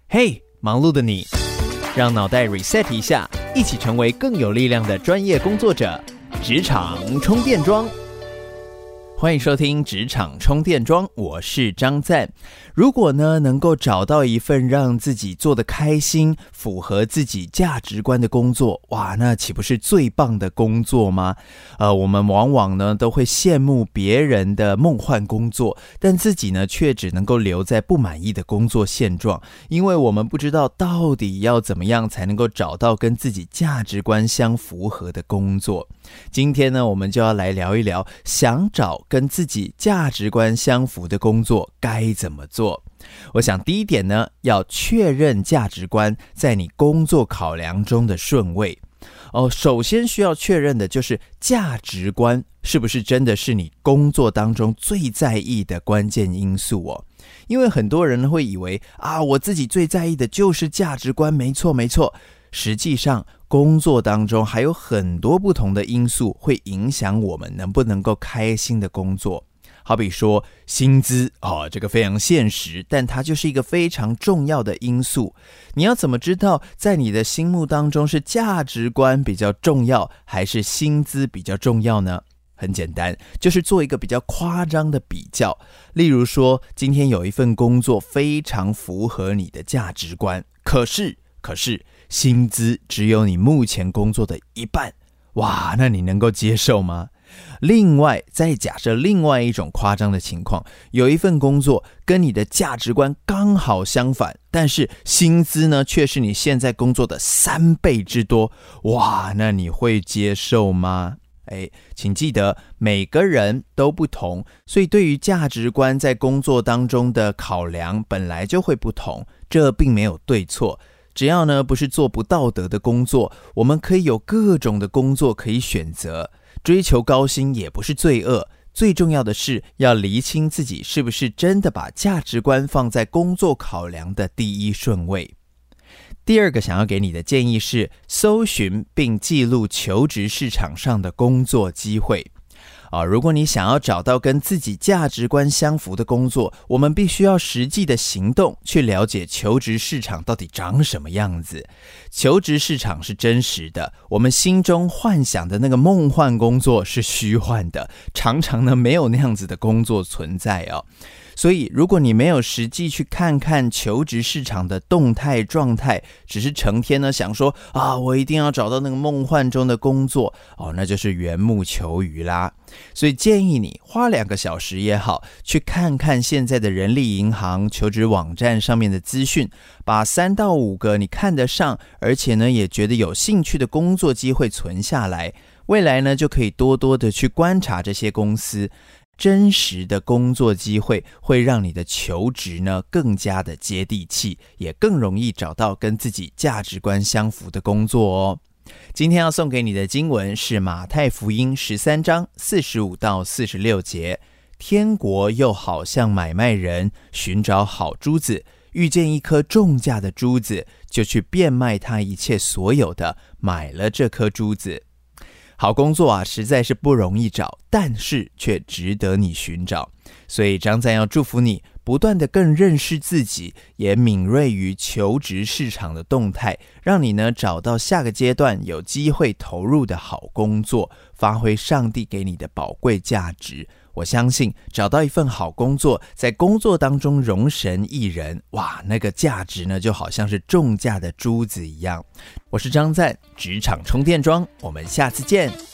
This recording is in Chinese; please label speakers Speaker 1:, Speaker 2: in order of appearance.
Speaker 1: 嘿，忙碌的你，让脑袋 reset 一下，一起成为更有力量的专业工作者。职场充电桩。欢迎收听职场充电桩，我是张赞。如果呢能够找到一份让自己做得开心、符合自己价值观的工作，哇，那岂不是最棒的工作吗？我们往往呢都会羡慕别人的梦幻工作，但自己呢却只能够留在不满意的工作现状，因为我们不知道到底要怎么样才能够找到跟自己价值观相符合的工作。今天呢，我们就要来聊一聊，想找跟自己价值观相符的工作该怎么做。我想第一点呢，要确认价值观在你工作考量中的顺位。首先需要确认的就是价值观是不是真的是你工作当中最在意的关键因素哦。因为很多人会以为我自己最在意的就是价值观，没错。实际上工作当中还有很多不同的因素会影响我们能不能够开心的工作。好比说薪资，这个非常现实，但它就是一个非常重要的因素。你要怎么知道在你的心目当中是价值观比较重要还是薪资比较重要呢？很简单，就是做一个比较夸张的比较。例如说，今天有一份工作非常符合你的价值观，可是薪资只有你目前工作的一半，哇，那你能够接受吗？另外，再假设另外一种夸张的情况，有一份工作跟你的价值观刚好相反，但是薪资呢却是你现在工作的3倍之多，哇，那你会接受吗？请记得每个人都不同，所以对于价值观在工作当中的考量本来就会不同，这并没有对错。只要呢不是做不道德的工作，我们可以有各种的工作可以选择，追求高薪也不是罪恶。最重要的是要厘清自己是不是真的把价值观放在工作考量的第一顺位。第二个想要给你的建议是，搜寻并记录求职市场上的工作机会。如果你想要找到跟自己价值观相符的工作，我们必须要实际的行动去了解求职市场到底长什么样子。求职市场是真实的，我们心中幻想的那个梦幻工作是虚幻的，常常呢没有那样子的工作存在哦。所以如果你没有实际去看看求职市场的动态状态，只是成天呢想说我一定要找到那个梦幻中的工作，那就是缘木求鱼啦。所以建议你花2个小时也好，去看看现在的人力银行求职网站上面的资讯，把3到5个你看得上，而且呢也觉得有兴趣的工作机会存下来，未来呢就可以多多的去观察这些公司。真实的工作机会会让你的求职呢更加的接地气，也更容易找到跟自己价值观相符的工作哦。今天要送给你的经文是马太福音13章45到46节。天国又好像买卖人寻找好珠子，遇见一颗重价的珠子，就去变卖他一切所有的，买了这颗珠子。好工作实在是不容易找，但是却值得你寻找。所以张赞要祝福你，不断的更认识自己，也敏锐于求职市场的动态，让你呢找到下个阶段有机会投入的好工作，发挥上帝给你的宝贵价值。我相信找到一份好工作，在工作当中容神益人，哇，那个价值呢就好像是重价的珠子一样。我是张赞，职场充电桩，我们下次见。